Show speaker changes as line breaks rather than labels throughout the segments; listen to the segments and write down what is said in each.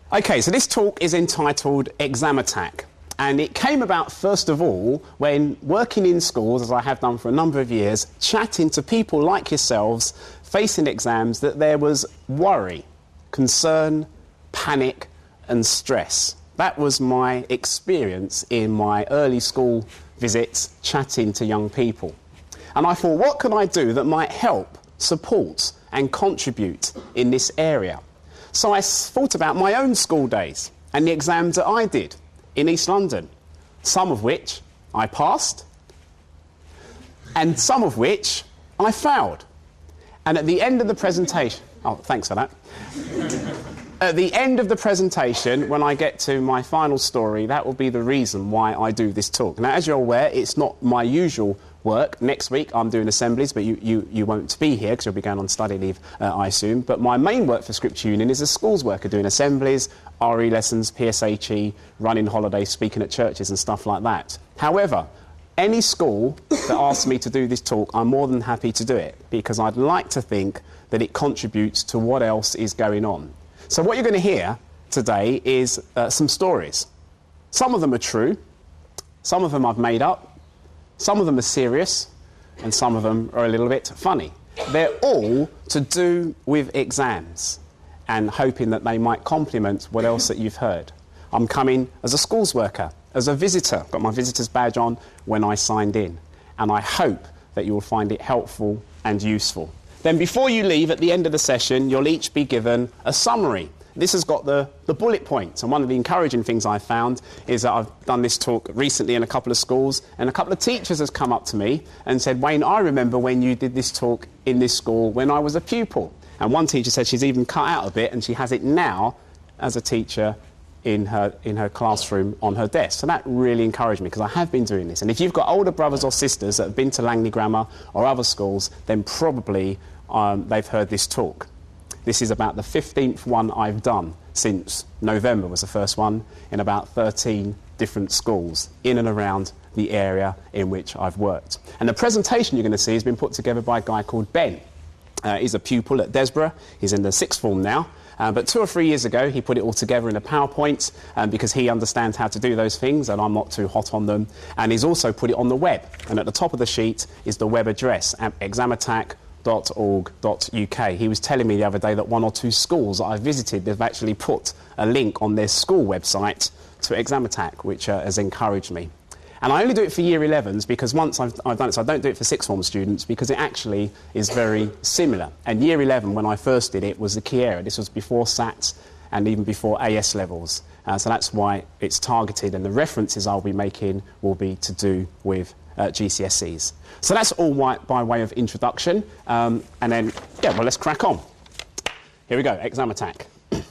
Okay, so this talk is entitled Exam Attack, and it came about first of all when working in schools, as I have done for a number of years, chatting to people like yourselves facing exams, that there was worry, concern, panic and stress. That was my experience in my early school visits chatting to young people. And I thought, what can I do that might help, support and contribute in this area? So I thought about my own school days and the exams that I did in East London, some of which I passed and some of which I failed. And at the end of the presentation... Oh, thanks for that. At the end of the presentation, when I get to my final story, that will be the reason why I do this talk. Now, as you're aware, it's not my usual work. Next week I'm doing assemblies, but you won't be here because you'll be going on study leave, I assume. But my main work for Scripture Union is a schools worker, doing assemblies, RE lessons, PSHE, running holidays, speaking at churches and stuff like that. However, any school that asks me to do this talk, I'm more than happy to do it, because I'd like to think that it contributes to what else is going on. So what you're going to hear today is some stories. Some of them are true, some of them I've made up, some of them are serious, and some of them are a little bit funny. They're all to do with exams and hoping that they might complement what else that you've heard. I'm coming as a schools worker, as a visitor. Got my visitor's badge on when I signed in. And I hope that you will find it helpful and useful. Then before you leave, at the end of the session, you'll each be given a summary. This has got the bullet points, and one of the encouraging things I've found is that I've done this talk recently in a couple of schools, and a couple of teachers has come up to me and said, Wayne, I remember when you did this talk in this school when I was a pupil. And one teacher said she's even cut out a bit, and she has it now as a teacher in her classroom on her desk. So that really encouraged me, because I have been doing this. And if you've got older brothers or sisters that have been to Langley Grammar or other schools, then probably they've heard this talk. This is about the 15th one I've done since November was the first one, in about 13 different schools in and around the area in which I've worked. And the presentation you're going to see has been put together by a guy called Ben. He's a pupil at Desborough. He's in the sixth form now. But 2 or 3 years ago, he put it all together in a PowerPoint because he understands how to do those things, and I'm not too hot on them. And he's also put it on the web. And at the top of the sheet is the web address, examattack.org.uk. He was telling me the other day that 1 or 2 schools that I visited, they've actually put a link on their school website to Exam Attack, which has encouraged me. And I only do it for Year 11s because once I've done it, so I don't do it for sixth form students because it actually is very similar. And Year 11, when I first did it, was the key area. This was before SATs and even before AS levels. So that's why it's targeted, and the references I'll be making will be to do with GCSEs. So that's all by way of introduction. And then, yeah, well, let's crack on. Here we go, Exam Attack.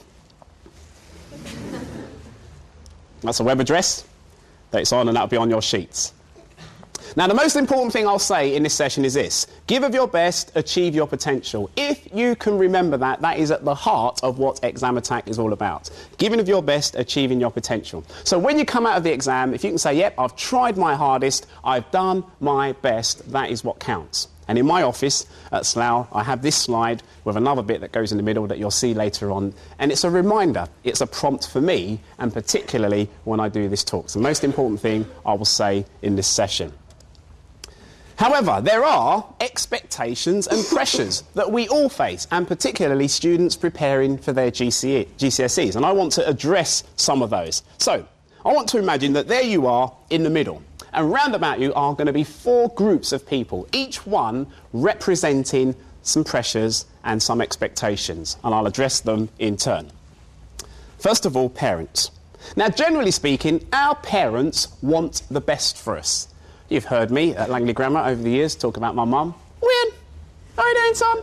That's a web address that it's on, and that'll be on your sheets. Now, the most important thing I'll say in this session is this: give of your best, achieve your potential. If you can remember that, that is at the heart of what Exam Attack is all about. Giving of your best, achieving your potential. So when you come out of the exam, if you can say, yep, I've tried my hardest, I've done my best, that is what counts. And in my office at Slough, I have this slide with another bit that goes in the middle that you'll see later on. And it's a reminder. It's a prompt for me, and particularly when I do this talk. It's the most important thing I will say in this session. However, there are expectations and pressures that we all face, and particularly students preparing for their GCSEs. And I want to address some of those. So, I want to imagine that there you are in the middle. And round about you are going to be 4 groups of people, each one representing some pressures and some expectations. And I'll address them in turn. First of all, parents. Now, generally speaking, our parents want the best for us. You've heard me at Langley Grammar over the years talk about my mum. Win! How are you doing, son?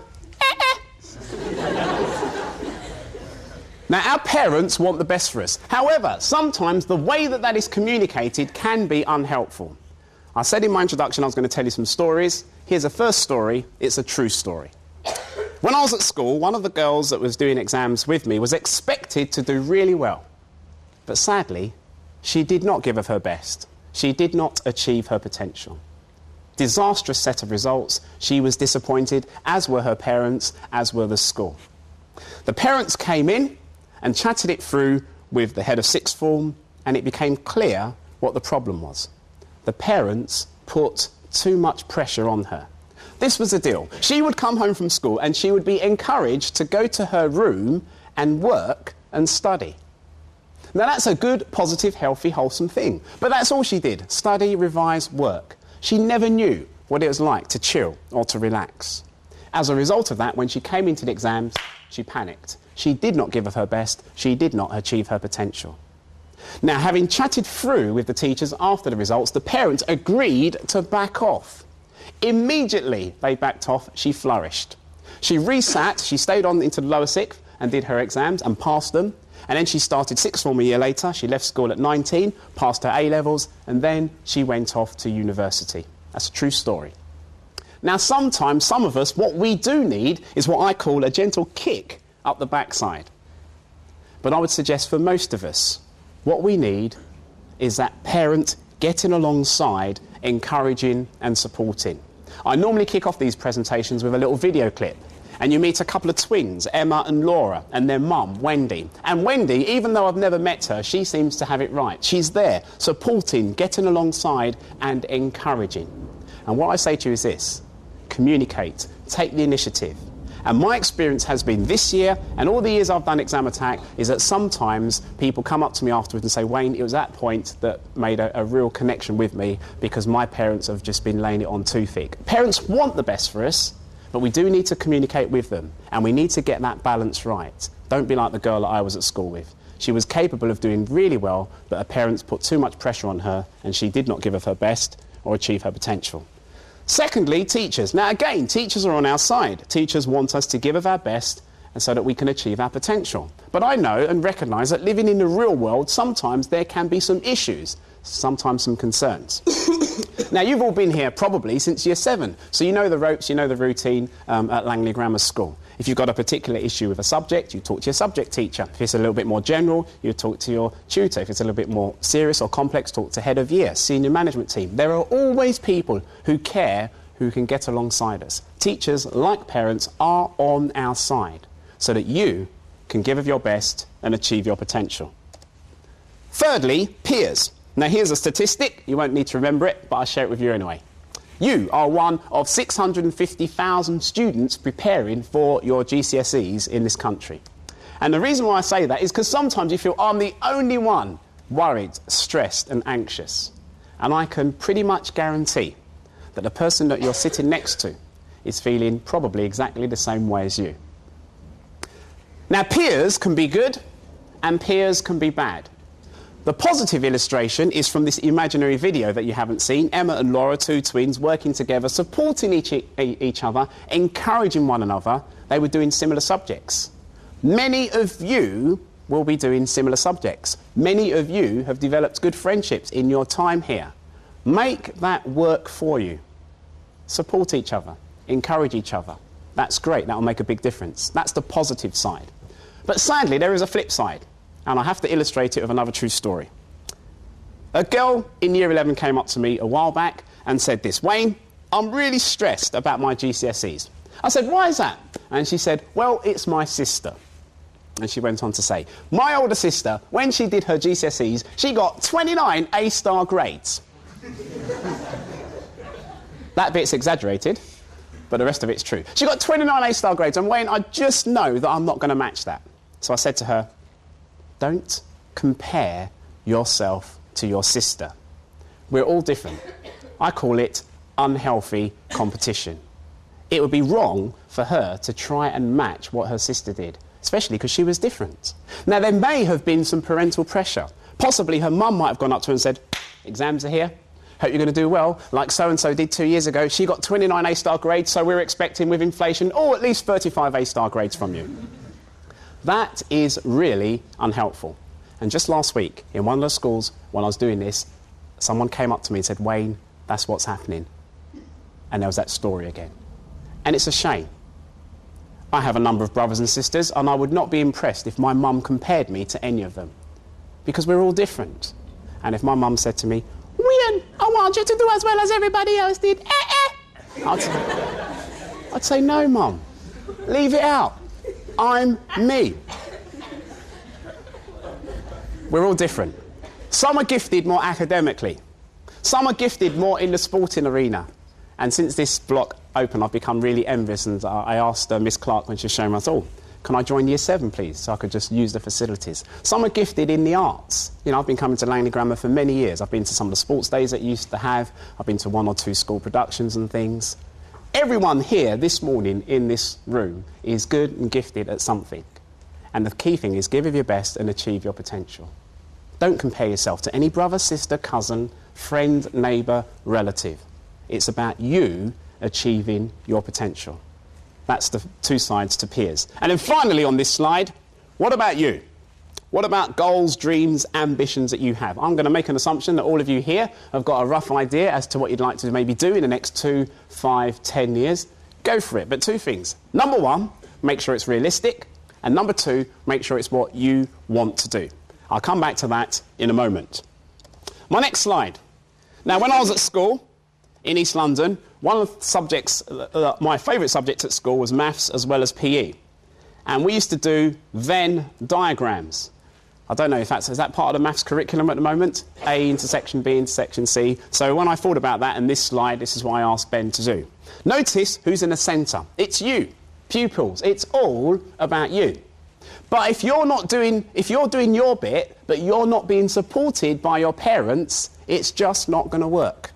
Now, our parents want the best for us. However, sometimes the way that is communicated can be unhelpful. I said in my introduction I was going to tell you some stories. Here's a first story. It's a true story. When I was at school, one of the girls that was doing exams with me was expected to do really well. But sadly, she did not give of her best. She did not achieve her potential. Disastrous set of results. She was disappointed, as were her parents, as were the school. The parents came in and chatted it through with the head of sixth form, and it became clear what the problem was. The parents put too much pressure on her. This was the deal. She would come home from school and she would be encouraged to go to her room and work and study. Now that's a good, positive, healthy, wholesome thing. But that's all she did. Study, revise, work. She never knew what it was like to chill or to relax. As a result of that, when she came into the exams, she panicked. She did not give of her best. She did not achieve her potential. Now, having chatted through with the teachers after the results, the parents agreed to back off. Immediately they backed off, she flourished. She resat, she stayed on into the lower sixth and did her exams and passed them. And then she started sixth form a year later. She left school at 19, passed her A-levels, and then she went off to university. That's a true story. Now, sometimes, some of us, what we do need is what I call a gentle kick up the backside. But I would suggest for most of us, what we need is that parent getting alongside, encouraging and supporting. I normally kick off these presentations with a little video clip. And you meet a couple of twins, Emma and Laura, and their mum, Wendy. And Wendy, even though I've never met her, she seems to have it right. She's there, supporting, getting alongside and encouraging. And what I say to you is this: communicate, take the initiative. And my experience has been this year, and all the years I've done Exam Attack, is that sometimes people come up to me afterwards and say, Wayne, it was that point that made a real connection with me because my parents have just been laying it on too thick. Parents want the best for us, but we do need to communicate with them, and we need to get that balance right. Don't be like the girl that I was at school with. She was capable of doing really well, but her parents put too much pressure on her, and she did not give of her best or achieve her potential. Secondly, teachers. Now again, teachers are on our side. Teachers want us to give of our best and so that we can achieve our potential. But I know and recognise that living in the real world, sometimes there can be some issues, sometimes some concerns. Now, you've all been here probably since year 7, so you know the ropes, you know the routine at Langley Grammar School. If you've got a particular issue with a subject, you talk to your subject teacher. If it's a little bit more general, you talk to your tutor. If it's a little bit more serious or complex, talk to head of year, senior management team. There are always people who care, who can get alongside us. Teachers, like parents, are on our side so that you can give of your best and achieve your potential. Thirdly, peers. Now, here's a statistic. You won't need to remember it, but I'll share it with you anyway. You are one of 650,000 students preparing for your GCSEs in this country. And the reason why I say that is because sometimes you feel I'm the only one worried, stressed and anxious. And I can pretty much guarantee that the person that you're sitting next to is feeling probably exactly the same way as you. Now, peers can be good and peers can be bad. The positive illustration is from this imaginary video that you haven't seen. Emma and Laura, two twins, working together, supporting each other, encouraging one another. They were doing similar subjects. Many of you will be doing similar subjects. Many of you have developed good friendships in your time here. Make that work for you. Support each other. Encourage each other. That's great. That will make a big difference. That's the positive side. But sadly, there is a flip side. And I have to illustrate it with another true story. A girl in year 11 came up to me a while back and said this: Wayne, I'm really stressed about my GCSEs. I said, why is that? And she said, well, it's my sister. And she went on to say, my older sister, when she did her GCSEs, she got 29 A-star grades. That bit's exaggerated, but the rest of it's true. She got 29 A-star grades, and Wayne, I just know that I'm not going to match that. So I said to her, don't compare yourself to your sister. We're all different. I call it unhealthy competition. It would be wrong for her to try and match what her sister did, especially because she was different. Now, there may have been some parental pressure. Possibly her mum might have gone up to her and said, exams are here, hope you're going to do well, like so-and-so did 2 years ago. She got 29 A-star grades, so we're expecting with inflation, at least 35 A-star grades from you. That is really unhelpful. And just last week, in one of the schools, when I was doing this, someone came up to me and said, Wayne, that's what's happening. And there was that story again. And it's a shame. I have a number of brothers and sisters, and I would not be impressed if my mum compared me to any of them. Because we're all different. And if my mum said to me, Wayne, I want you to do as well as everybody else did, I'd say, no, Mum, leave it out. I'm me. We're all different. Some are gifted more academically. Some are gifted more in the sporting arena. And since this block opened, I've become really envious, and I asked Miss Clark when she was showing me, I thought, oh, can I join Year 7, please, so I could just use the facilities? Some are gifted in the arts. You know, I've been coming to Langley Grammar for many years. I've been to some of the sports days that you used to have. I've been to 1 or 2 school productions and things. Everyone here this morning in this room is good and gifted at something. And the key thing is give of your best and achieve your potential. Don't compare yourself to any brother, sister, cousin, friend, neighbour, relative. It's about you achieving your potential. That's the 2 sides to peers. And then finally on this slide, what about you? What about goals, dreams, ambitions that you have? I'm going to make an assumption that all of you here have got a rough idea as to what you'd like to maybe do in the next 2, 5, 10 years. Go for it. But 2 things. Number 1, make sure it's realistic. And number 2, make sure it's what you want to do. I'll come back to that in a moment. My next slide. Now, when I was at school in East London, one of the subjects, my favourite subject at school was maths as well as PE. And we used to do Venn diagrams. I don't know if is that part of the maths curriculum at the moment? A intersection B intersection C. So when I thought about that in this slide, this is what I asked Ben to do. Notice who's in the centre. It's you, pupils. It's all about you. But if you're doing your bit, but you're not being supported by your parents, it's just not going to work.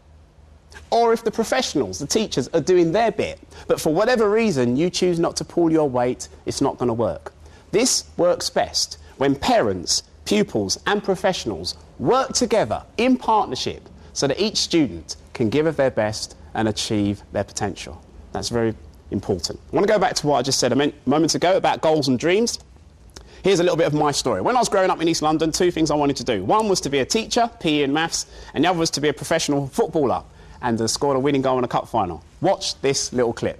Or if the professionals, the teachers, are doing their bit, but for whatever reason you choose not to pull your weight, it's not going to work. This works best when parents, pupils and professionals work together in partnership so that each student can give of their best and achieve their potential. That's very important. I want to go back to what I just said a moment ago about goals and dreams. Here's a little bit of my story. When I was growing up in East London, 2 things I wanted to do. One was to be a teacher, PE and maths, and the other was to be a professional footballer and scored a winning goal in a cup final. Watch this little clip.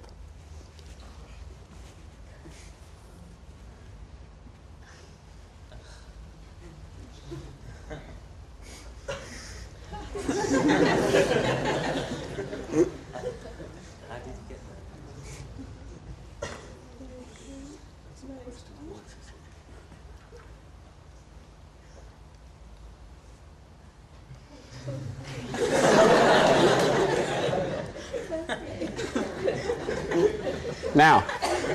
Now,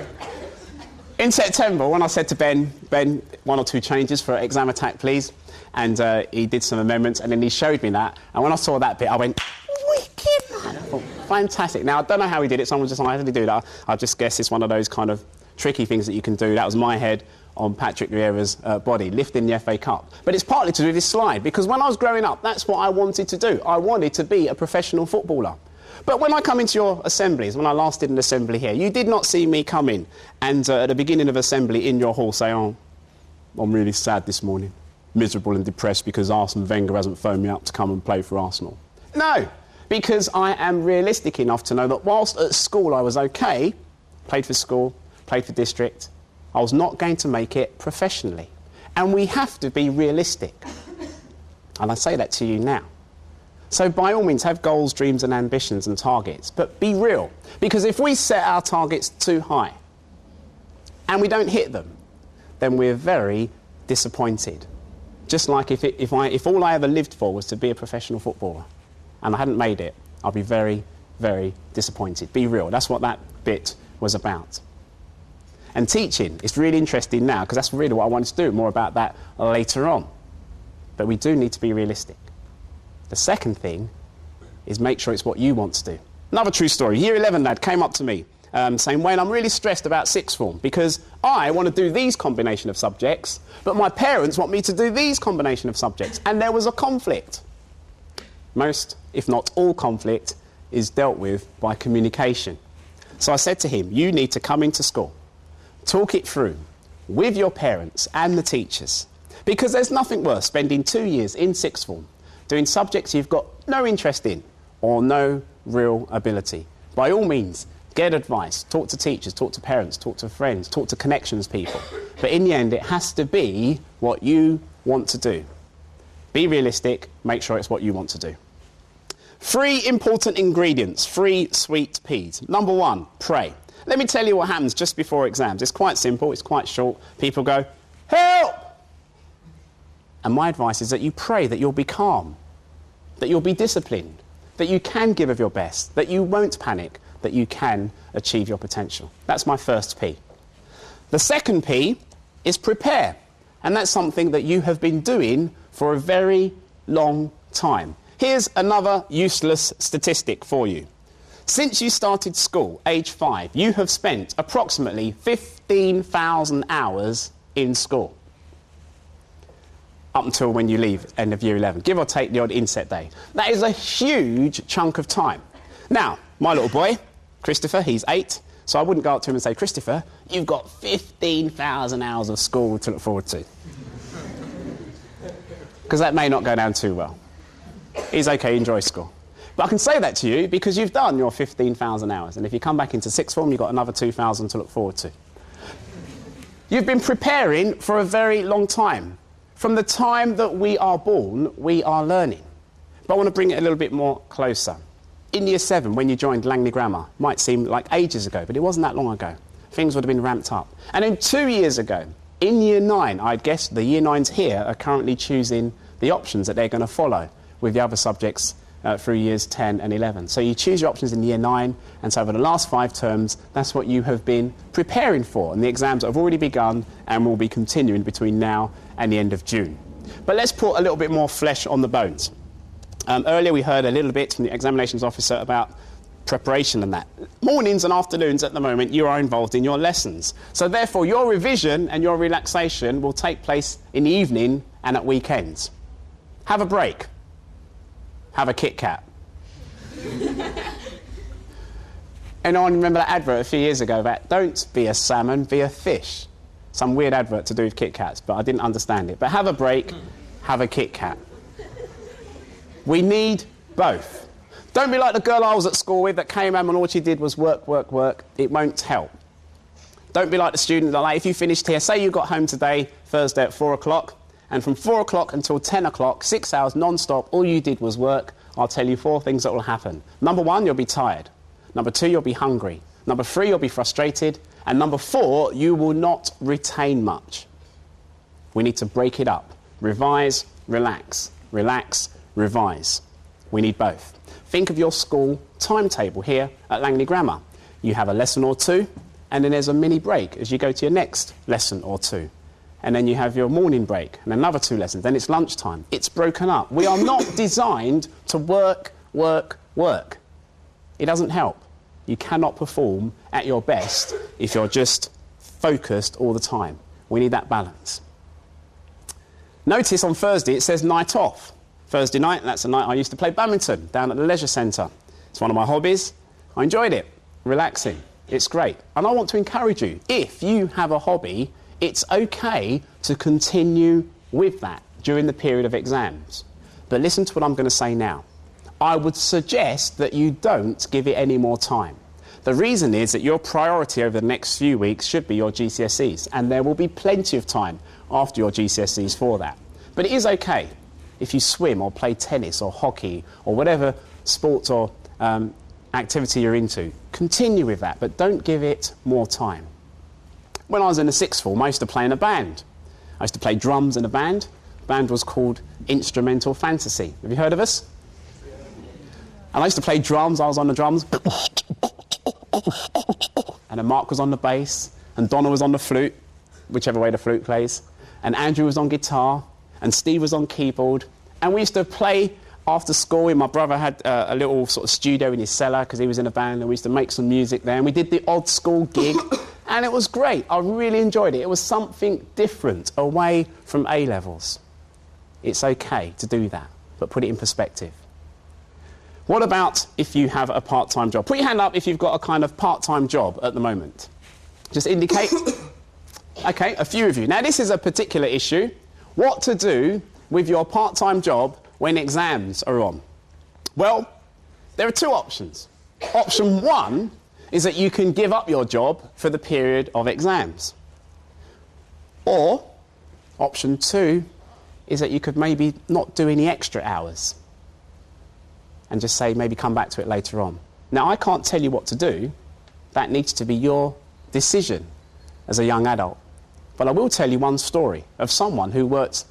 in September, when I said to Ben, 1 or 2 changes for Exam Attack, please, and he did some amendments, and then he showed me that, and when I saw that bit, I went, wicked, man. I thought, fantastic. Now, I don't know how he did it. Someone just, how did he do that? I just guess it's one of those kind of tricky things that you can do. That was my head on Patrick Vieira's body, lifting the FA Cup. But it's partly to do with this slide, because when I was growing up, that's what I wanted to do. I wanted to be a professional footballer. But when I come into your assemblies, when I last did an assembly here, you did not see me come in and at the beginning of assembly in your hall say, oh, I'm really sad this morning, miserable and depressed because Arsene Wenger hasn't phoned me up to come and play for Arsenal. No, because I am realistic enough to know that whilst at school I was okay, played for school, played for district, I was not going to make it professionally. And we have to be realistic. And I say that to you now. So by all means, have goals, dreams and ambitions and targets, but be real. Because if we set our targets too high and we don't hit them, then we're very disappointed. Just like if all I ever lived for was to be a professional footballer and I hadn't made it, I'll be very, very disappointed. Be real. That's what that bit was about. And teaching is really interesting now because that's really what I wanted to do, more about that later on. But we do need to be realistic. The second thing is make sure it's what you want to do. Another true story. Year 11 lad came up to me saying, Wayne, I'm really stressed about sixth form because I want to do these combination of subjects, but my parents want me to do these combination of subjects. And there was a conflict. Most, if not all conflict, is dealt with by communication. So I said to him, you need to come into school, talk it through with your parents and the teachers, because there's nothing worse spending 2 years in sixth form doing subjects you've got no interest in or no real ability. By all means, get advice, talk to teachers, talk to parents, talk to friends, talk to connections people. But in the end, it has to be what you want to do. Be realistic, make sure it's what you want to do. 3 important ingredients, 3 sweet peas. Number 1, pray. Let me tell you what happens just before exams. It's quite simple, it's quite short. People go, help! And my advice is that you pray that you'll be calm, that you'll be disciplined, that you can give of your best, that you won't panic, that you can achieve your potential. That's my first P. The second P is prepare. And that's something that you have been doing for a very long time. Here's another useless statistic for you. Since you started school, age 5, you have spent approximately 15,000 hours in school. Up until when you leave, end of year 11. Give or take the odd inset day. That is a huge chunk of time. Now, my little boy, Christopher, he's 8, so I wouldn't go up to him and say, Christopher, you've got 15,000 hours of school to look forward to. Because that may not go down too well. He's okay, enjoy school. But I can say that to you because you've done your 15,000 hours, and if you come back into sixth form, you've got another 2,000 to look forward to. You've been preparing for a very long time. From the time that we are born, we are learning. But I want to bring it a little bit more closer. In year 7, when you joined Langley Grammar, might seem like ages ago, but it wasn't that long ago. Things would have been ramped up. And then 2 years ago, in year 9, I'd guess the year 9s here are currently choosing the options that they're going to follow with the other subjects through years 10 and 11. So you choose your options in year 9, and so over the last 5 terms, that's what you have been preparing for. And the exams have already begun and will be continuing between now and the end of June. But let's put a little bit more flesh on the bones. Earlier we heard a little bit from the examinations officer about preparation and that. Mornings and afternoons at the moment you are involved in your lessons. So therefore your revision and your relaxation will take place in the evening and at weekends. Have a break. Have a Kit Kat. Anyone remember that advert a few years ago that don't be a salmon, be a fish? Some weird advert to do with Kit Kats, but I didn't understand it. But have a break, have a Kit Kat. We need both. Don't be like the girl I was at school with that came home and all she did was work, work, work. It won't help. Don't be like the student that, like, if you finished here, say you got home today, Thursday at 4 o'clock, and from 4 o'clock until 10 o'clock, 6 hours non-stop, all you did was work. I'll tell you 4 things that will happen. Number 1, you'll be tired. Number 2, you'll be hungry. Number 3, you'll be frustrated. And number 4, you will not retain much. We need to break it up. Revise, relax. Relax, revise. We need both. Think of your school timetable here at Langley Grammar. You have a lesson or 2, and then there's a mini break as you go to your next lesson or 2. And then you have your morning break and another 2 lessons. Then it's lunchtime. It's broken up. We are not designed to work, work, work. It doesn't help. You cannot perform at your best if you're just focused all the time. We need that balance. Notice on Thursday it says night off. Thursday night, that's the night I used to play badminton down at the leisure centre. It's one of my hobbies. I enjoyed it. Relaxing. It's great. And I want to encourage you, if you have a hobby, it's okay to continue with that during the period of exams. But listen to what I'm going to say now. I would suggest that you don't give it any more time. The reason is that your priority over the next few weeks should be your GCSEs, and there will be plenty of time after your GCSEs for that. But it is okay if you swim or play tennis or hockey or whatever sports or activity you're into. Continue with that, but don't give it more time. When I was in the sixth form, I used to play in a band. I used to play drums in a band. The band was called Instrumental Fantasy. Have you heard of us? And I used to play drums. I was on the drums. And then Mark was on the bass. And Donna was on the flute, whichever way the flute plays. And Andrew was on guitar. And Steve was on keyboard. And we used to play after school. And my brother had a little sort of studio in his cellar because he was in a band. And we used to make some music there. And we did the odd school gig. And it was great. I really enjoyed it. It was something different away from A-levels. It's okay to do that, but put it in perspective. What about if you have a part-time job? Put your hand up if you've got a kind of part-time job at the moment. Just indicate. Okay, a few of you. Now, this is a particular issue. What to do with your part-time job when exams are on? Well, there are 2 options. Option 1 is that you can give up your job for the period of exams. Or, option 2 is that you could maybe not do any extra hours and just say maybe come back to it later on. Now, I can't tell you what to do. That needs to be your decision as a young adult. But I will tell you one story of someone who worked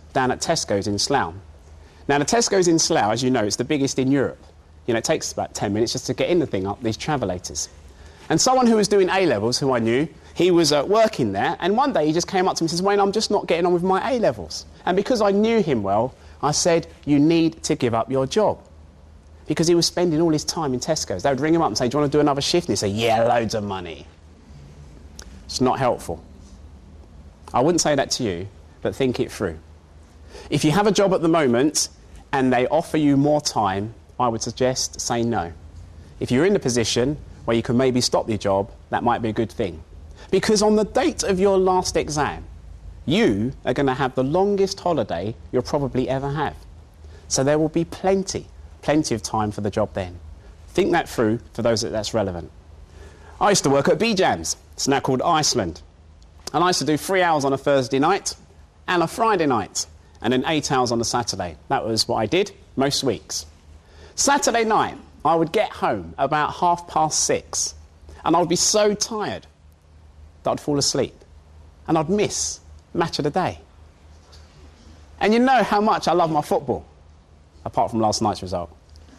down at Tesco's in Slough. Now, the Tesco's in Slough, as you know, it's the biggest in Europe. You know, it takes about 10 minutes just to get in the thing up these travellators. And someone who was doing A-levels, who I knew, he was working there, and one day he just came up to me and says, Wayne, I'm just not getting on with my A-levels. And because I knew him well, I said, you need to give up your job. Because he was spending all his time in Tesco's. They would ring him up and say, do you want to do another shift? And he'd say, yeah, loads of money. It's not helpful. I wouldn't say that to you, but think it through. If you have a job at the moment and they offer you more time, I would suggest say no. If you're in the position where you can maybe stop your job, that might be a good thing. Because on the date of your last exam, you are going to have the longest holiday you'll probably ever have. So there will be plenty of time for the job then. Think that through for those that's relevant. I used to work at BJams. It's now called Iceland. And I used to do 3 hours on a Thursday night and a Friday night, and then 8 hours on a Saturday. That was what I did most weeks. Saturday night, I would get home about 6:30, and I would be so tired that I'd fall asleep, and I'd miss match of the day. And you know how much I love my football, apart from last night's result.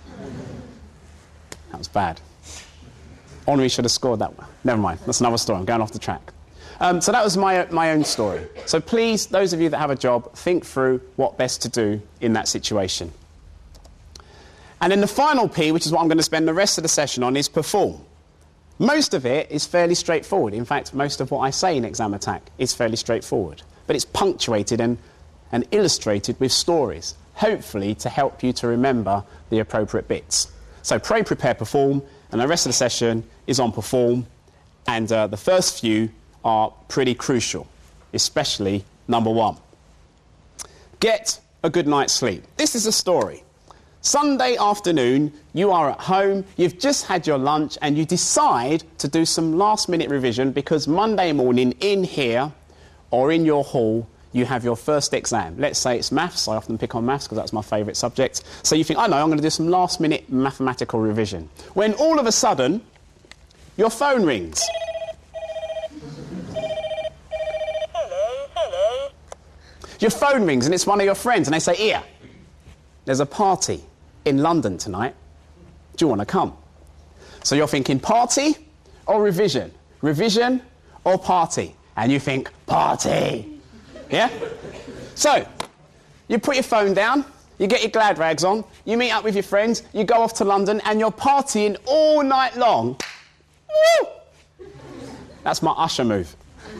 That was bad. Henry should have scored that one. Never mind, that's another story. I'm going off the track. So that was my own story. So please, those of you that have a job, think through what best to do in that situation. And then the final P, which is what I'm going to spend the rest of the session on, is perform. Most of it is fairly straightforward. In fact, most of what I say in Exam Attack is fairly straightforward. But it's punctuated and illustrated with stories, hopefully to help you to remember the appropriate bits. So pray, prepare, perform, and the rest of the session is on perform. And the first few are pretty crucial, especially number 1. Get a good night's sleep. This is a story. Sunday afternoon, you are at home, you've just had your lunch, and you decide to do some last-minute revision because Monday morning in here or in your hall, you have your first exam. Let's say it's maths. I often pick on maths because that's my favourite subject. So you think, I know, I'm going to do some last-minute mathematical revision. When all of a sudden, your phone rings. Hello. Your phone rings and it's one of your friends and they say, here, there's a party in London tonight. Do you want to come? So you're thinking party or revision? Revision or party? And you think, party. Yeah? So, you put your phone down, you get your glad rags on, you meet up with your friends, you go off to London and you're partying all night long. Woo! That's my Usher move.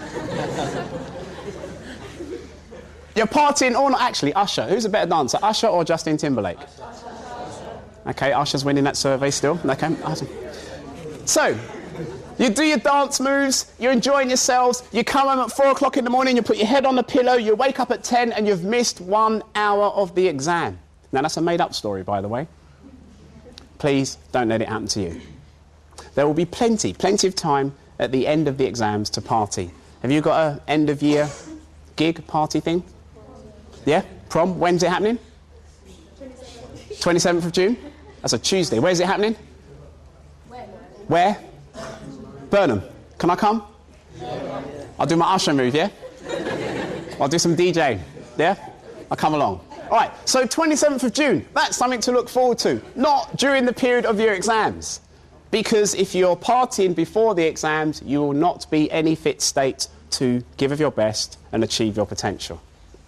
You're partying all night. Actually, Usher. Who's a better dancer, Usher or Justin Timberlake? Okay, Usher's winning that survey still. Okay, awesome. So, you do your dance moves, you're enjoying yourselves, you come home at 4 o'clock in the morning, you put your head on the pillow, you wake up at 10 and you've missed 1 hour of the exam. Now, that's a made-up story, by the way. Please don't let it happen to you. There will be plenty of time at the end of the exams to party. Have you got an end-of-year gig party thing? Yeah? Prom? When's it happening? 27th of June? That's a Tuesday. Where's it happening? Where? Burnham. Can I come? I'll do my Usher move, yeah? I'll do some DJing, yeah? I'll come along. All right, so 27th of June, that's something to look forward to. Not during the period of your exams. Because if you're partying before the exams, you will not be in any fit state to give of your best and achieve your potential.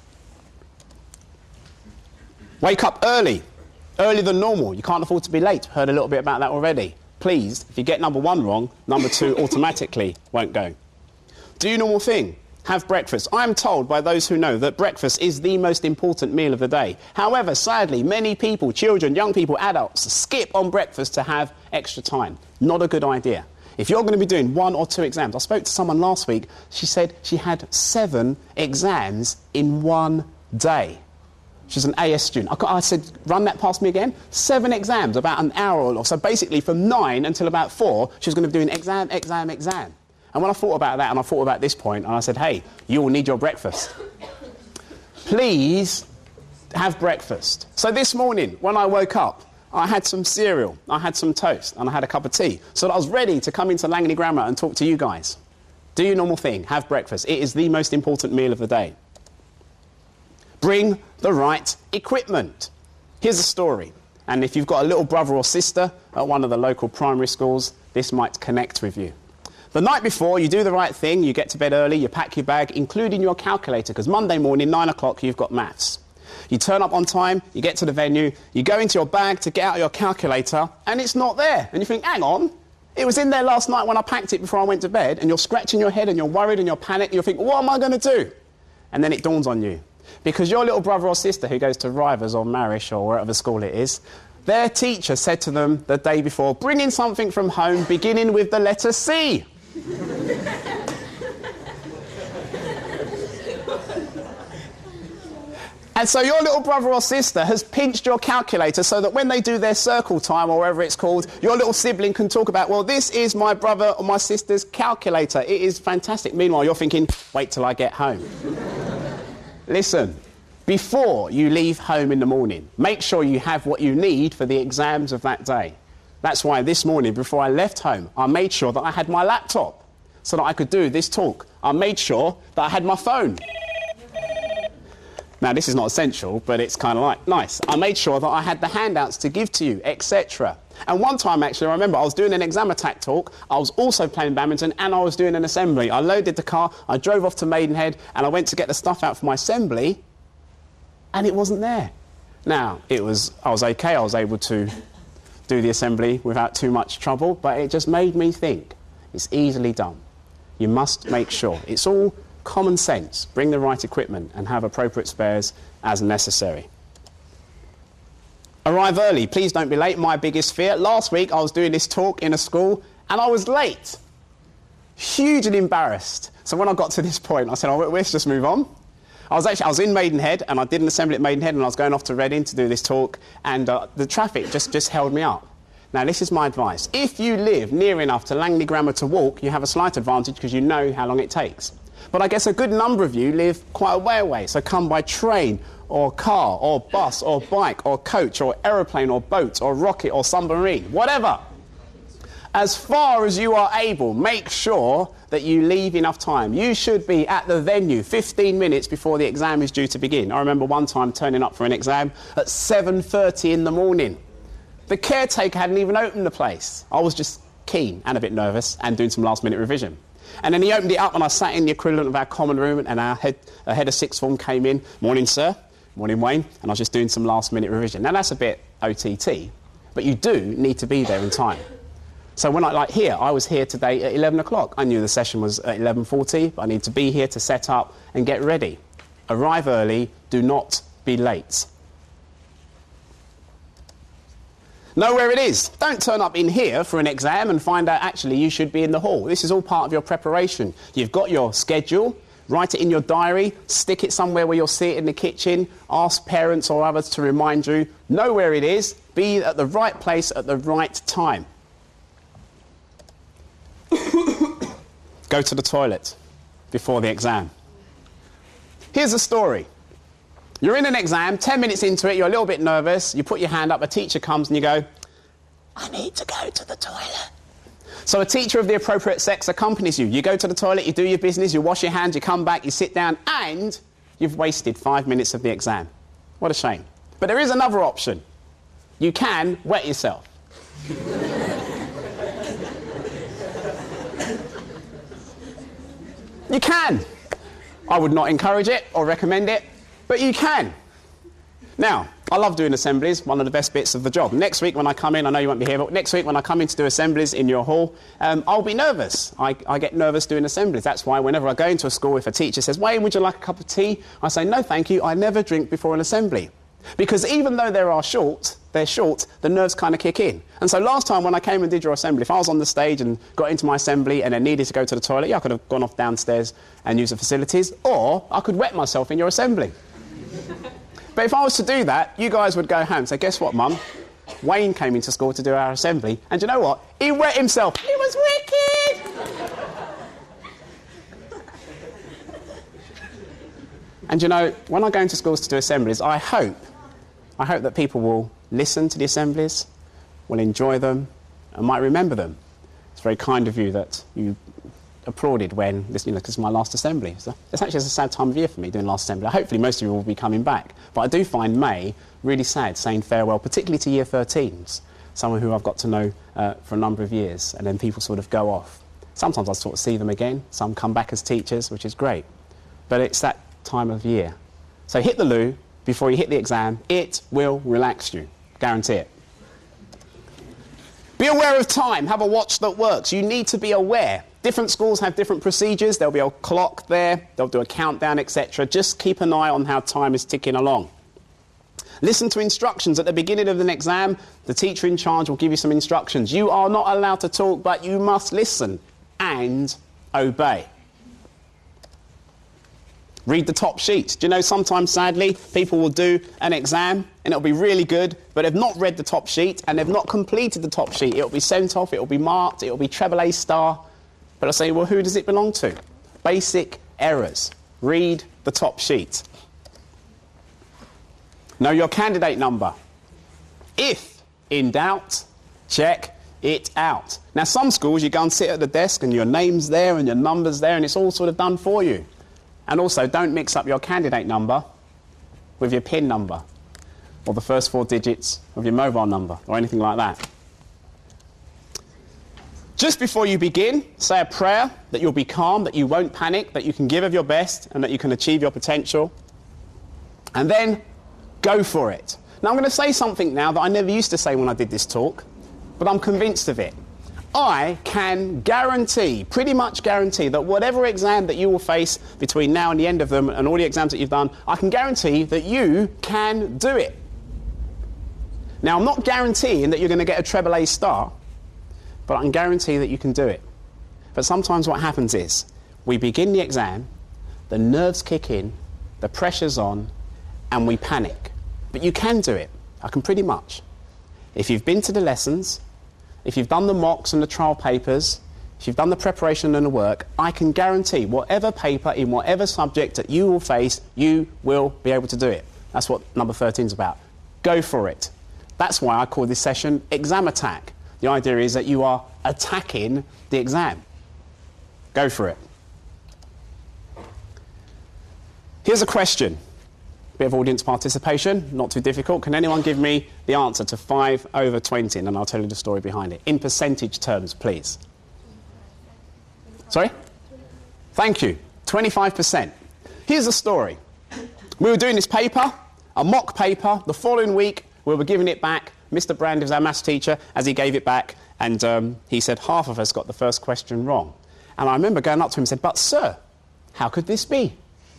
Wake up early. Earlier than normal. You can't afford to be late. Heard a little bit about that already. Please, if you get number 1 wrong, number 2 automatically won't go. Do your normal thing. Have breakfast. I am told by those who know that breakfast is the most important meal of the day. However, sadly, many people, children, young people, adults, skip on breakfast to have extra time. Not a good idea. If you're going to be doing 1 or 2 exams, I spoke to someone last week, she said she had 7 exams in 1 day. She's an AS student. I said, run that past me again. 7 exams, about an hour or so. Basically, from 9 until about 4, she was going to be doing exam. And when I thought about that, and I thought about this point, and I said, hey, you will need your breakfast. Please have breakfast. So this morning, when I woke up, I had some cereal, I had some toast, and I had a cup of tea. So that I was ready to come into Langley Grammar and talk to you guys. Do your normal thing. Have breakfast. It is the most important meal of the day. Bring the right equipment. Here's a story. And if you've got a little brother or sister at one of the local primary schools, this might connect with you. The night before, you do the right thing, you get to bed early, you pack your bag, including your calculator, because Monday morning, 9 o'clock, you've got maths. You turn up on time, you get to the venue, you go into your bag to get out your calculator, and it's not there. And you think, hang on, it was in there last night when I packed it before I went to bed, and you're scratching your head and you're worried and you're panicked, and you think, what am I going to do? And then it dawns on you. Because your little brother or sister who goes to Rivers or Marish or wherever school it is, their teacher said to them the day before, bring in something from home beginning with the letter C. And so your little brother or sister has pinched your calculator so that when they do their circle time or whatever it's called, your little sibling can talk about, well, this is my brother or my sister's calculator. It is fantastic. Meanwhile, you're thinking, wait till I get home. Listen, before you leave home in the morning, make sure you have what you need for the exams of that day. That's why this morning, before I left home, I made sure that I had my laptop so that I could do this talk. I made sure that I had my phone. Now, this is not essential, but it's kind of like nice. I made sure that I had the handouts to give to you, etc. And one time, actually, I remember I was doing an exam attack talk, I was also playing badminton, and I was doing an assembly. I loaded the car, I drove off to Maidenhead, and I went to get the stuff out for my assembly, and it wasn't there. Now, I was okay, I was able to do the assembly without too much trouble, but it just made me think, it's easily done. You must make sure. It's all common sense. Bring the right equipment and have appropriate spares as necessary. Arrive early. Please don't be late. My biggest fear. Last week I was doing this talk in a school and I was late. Hugely embarrassed. So when I got to this point, I said, oh, let's just move on. I was in Maidenhead and I did an assembly at Maidenhead and I was going off to Reading to do this talk and the traffic just held me up. Now, this is my advice. If you live near enough to Langley Grammar to walk, you have a slight advantage because you know how long it takes. But I guess a good number of you live quite a way away, so come by train or car or bus or bike or coach or aeroplane or boat or rocket or submarine, whatever. As far as you are able, make sure that you leave enough time. You should be at the venue 15 minutes before the exam is due to begin. I remember one time turning up for an exam at 7:30 in the morning. The caretaker hadn't even opened the place. I was just keen and a bit nervous and doing some last-minute revision. And then he opened it up and I sat in the equivalent of our common room and our head of sixth form came in. Morning, sir. Morning, Wayne. And I was just doing some last-minute revision. Now, that's a bit OTT, but you do need to be there in time. So when I was here today at 11 o'clock. I knew the session was at 11:40, but I need to be here to set up and get ready. Arrive early. Do not be late. Know where it is. Don't turn up in here for an exam and find out actually you should be in the hall. This is all part of your preparation. You've got your schedule, write it in your diary, stick it somewhere where you'll see it in the kitchen, ask parents or others to remind you. Know where it is, be at the right place at the right time. Go to the toilet before the exam. Here's a story. You're in an exam, 10 minutes into it, you're a little bit nervous, you put your hand up, a teacher comes and you go, I need to go to the toilet. So a teacher of the appropriate sex accompanies you. You go to the toilet, you do your business, you wash your hands, you come back, you sit down, and you've wasted 5 minutes of the exam. What a shame. But there is another option. You can wet yourself. You can. I would not encourage it or recommend it. But you can. Now, I love doing assemblies, one of the best bits of the job. Next week when I come in, I know you won't be here, but next week when I come in to do assemblies in your hall, I'll be nervous. I get nervous doing assemblies. That's why whenever I go into a school, if a teacher says, Wayne, would you like a cup of tea? I say, no, thank you. I never drink before an assembly. Because even though they're short, the nerves kind of kick in. And so last time when I came and did your assembly, if I was on the stage and got into my assembly and then needed to go to the toilet, I could have gone off downstairs and used the facilities, or I could wet myself in your assembly. But if I was to do that, you guys would go home and say, guess what, Mum? Wayne came into school to do our assembly, and do you know what? He wet himself. It was wicked! And you know, when I go into schools to do assemblies, I hope that people will listen to the assemblies, will enjoy them, and might remember them. It's very kind of you that you applauded when this, because it's my last assembly. So it's actually a sad time of year for me doing last assembly. Hopefully most of you will be coming back. But I do find May really sad, saying farewell, particularly to year 13s, someone who I've got to know for a number of years, and then people sort of go off. Sometimes I sort of see them again. Some come back as teachers, which is great. But it's that time of year. So hit the loo before you hit the exam. It will relax you. Guarantee it. Be aware of time. Have a watch that works. You need to be aware. Different schools have different procedures. There'll be a clock there. They'll do a countdown, etc. Just keep an eye on how time is ticking along. Listen to instructions at the beginning of an exam. The teacher in charge will give you some instructions. You are not allowed to talk, but you must listen and obey. Read the top sheet. Do you know sometimes, sadly, people will do an exam and it'll be really good, but they've not read the top sheet and they've not completed the top sheet. It'll be sent off, it'll be marked, it'll be treble A star. But I'll say, well, who does it belong to? Basic errors. Read the top sheet. Know your candidate number. If in doubt, check it out. Now, some schools, you go and sit at the desk and your name's there and your number's there and it's all sort of done for you. And also, don't mix up your candidate number with your PIN number or the first 4 digits of your mobile number or anything like that. Just before you begin, say a prayer that you'll be calm, that you won't panic, that you can give of your best and that you can achieve your potential. And then go for it. Now, I'm going to say something now that I never used to say when I did this talk, but I'm convinced of it. I can guarantee, pretty much guarantee, that whatever exam that you will face between now and the end of them and all the exams that you've done, I can guarantee that you can do it. Now, I'm not guaranteeing that you're going to get a treble A star, but I can guarantee that you can do it. But sometimes what happens is, we begin the exam, the nerves kick in, the pressure's on, and we panic. But you can do it. I can pretty much. If you've been to the lessons, if you've done the mocks and the trial papers, if you've done the preparation and the work, I can guarantee whatever paper in whatever subject that you will face, you will be able to do it. That's what number 13 is about. Go for it. That's why I call this session Exam Attack. The idea is that you are attacking the exam. Go for it. Here's a question. Bit of audience participation, not too difficult. Can anyone give me the answer to 5 over 20? And then I'll tell you the story behind it. In percentage terms, please. Sorry? Thank you. 25%. Here's the story. We were doing this paper, a mock paper. The following week, we were giving it back. Mr. Brand was our maths teacher as he gave it back. And he said, half of us got the first question wrong. And I remember going up to him and said, but sir, how could this be?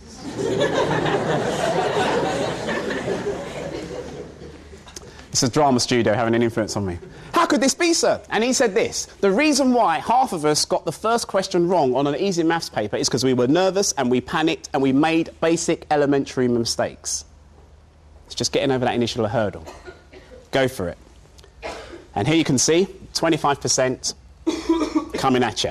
It's a drama studio having an influence on me. How could this be, sir? And he said this: the reason why half of us got the first question wrong on an easy maths paper is because we were nervous and we panicked and we made basic elementary mistakes. It's just getting over that initial hurdle. Go for it. And here you can see 25% coming at you.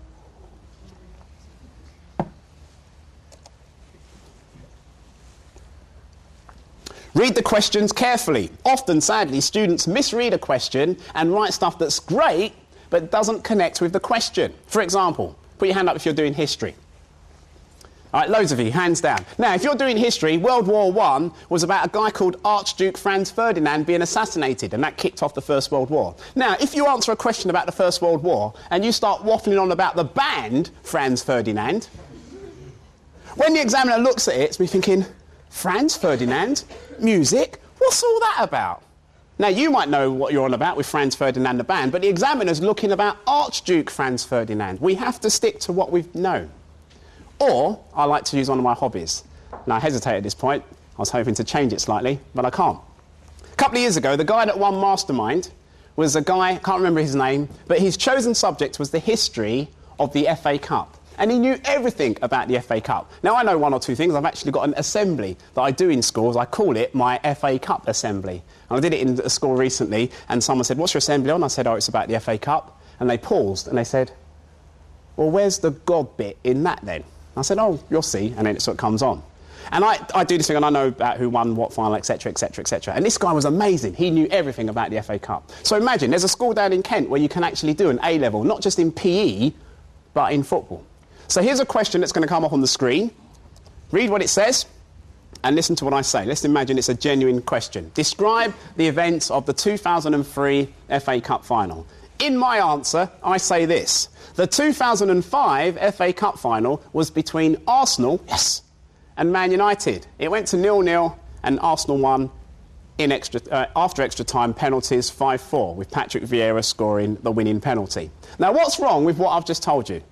Read the questions carefully. Often, sadly, students misread a question and write stuff that's great, but doesn't connect with the question. For example, put your hand up if you're doing history. All right, loads of you, hands down. Now, if you're doing history, World War I was about a guy called Archduke Franz Ferdinand being assassinated, and that kicked off the First World War. Now, if you answer a question about the First World War, and you start waffling on about the band Franz Ferdinand, when the examiner looks at it, it's me thinking, Franz Ferdinand? Music? What's all that about? Now, you might know what you're on about with Franz Ferdinand the band, but the examiner's looking about Archduke Franz Ferdinand. We have to stick to what we've known. Or, I like to use one of my hobbies. Now, I hesitate at this point. I was hoping to change it slightly, but I can't. A couple of years ago, the guy that won Mastermind was a guy, I can't remember his name, but his chosen subject was the history of the FA Cup. And he knew everything about the FA Cup. Now, I know one or two things. I've actually got an assembly that I do in schools. I call it my FA Cup assembly. And I did it in a school recently, and someone said, what's your assembly on? I said, oh, it's about the FA Cup. And they paused, and they said, well, where's the God bit in that then? I said, oh, you'll see, and then it sort of comes on. And I do this thing, and I know about who won what final, etc., etc., etc. And this guy was amazing. He knew everything about the FA Cup. So imagine, there's a school down in Kent where you can actually do an A-level, not just in PE, but in football. So here's a question that's going to come up on the screen. Read what it says and listen to what I say. Let's imagine it's a genuine question. Describe the events of the 2003 FA Cup final. In my answer, I say this. The 2005 FA Cup final was between Arsenal, yes, and Man United. It went to 0-0 and Arsenal won in after extra time penalties 5-4, with Patrick Vieira scoring the winning penalty. Now, what's wrong with what I've just told you?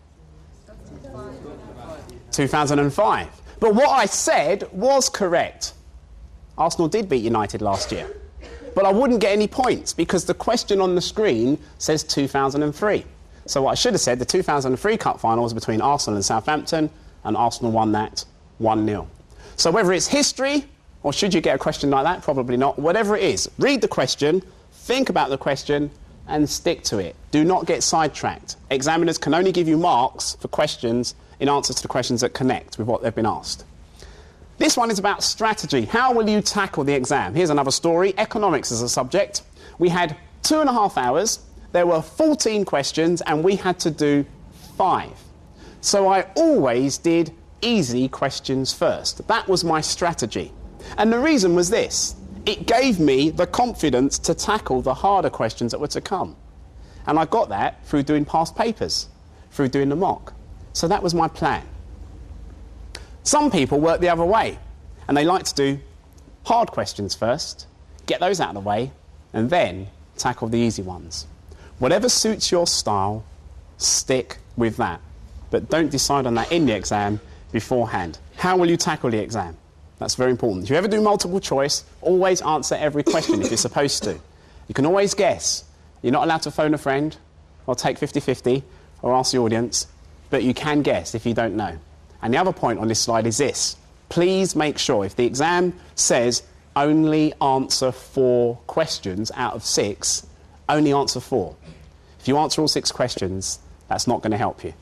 2005. But what I said was correct. Arsenal did beat United last year. But I wouldn't get any points because the question on the screen says 2003. So what I should have said, the 2003 Cup final was between Arsenal and Southampton, and Arsenal won that 1-0. So whether it's history, or should you get a question like that? Probably not. Whatever it is, read the question, think about the question, and stick to it. Do not get sidetracked. Examiners can only give you marks for questions in answers to the questions that connect with what they've been asked. This one is about strategy. How will you tackle the exam? Here's another story. Economics as a subject. We had 2.5 hours. There were 14 questions, and we had to do 5. So I always did easy questions first. That was my strategy. And the reason was this. It gave me the confidence to tackle the harder questions that were to come. And I got that through doing past papers, through doing the mock. So that was my plan. Some people work the other way, and they like to do hard questions first, get those out of the way, and then tackle the easy ones. Whatever suits your style, stick with that. But don't decide on that in the exam beforehand. How will you tackle the exam? That's very important. If you ever do multiple choice, always answer every question if you're supposed to. You can always guess. You're not allowed to phone a friend or take 50-50 or ask the audience, but you can guess if you don't know. And the other point on this slide is this. Please make sure if the exam says only answer 4 questions out of 6, only answer 4. If you answer all 6 questions, that's not going to help you.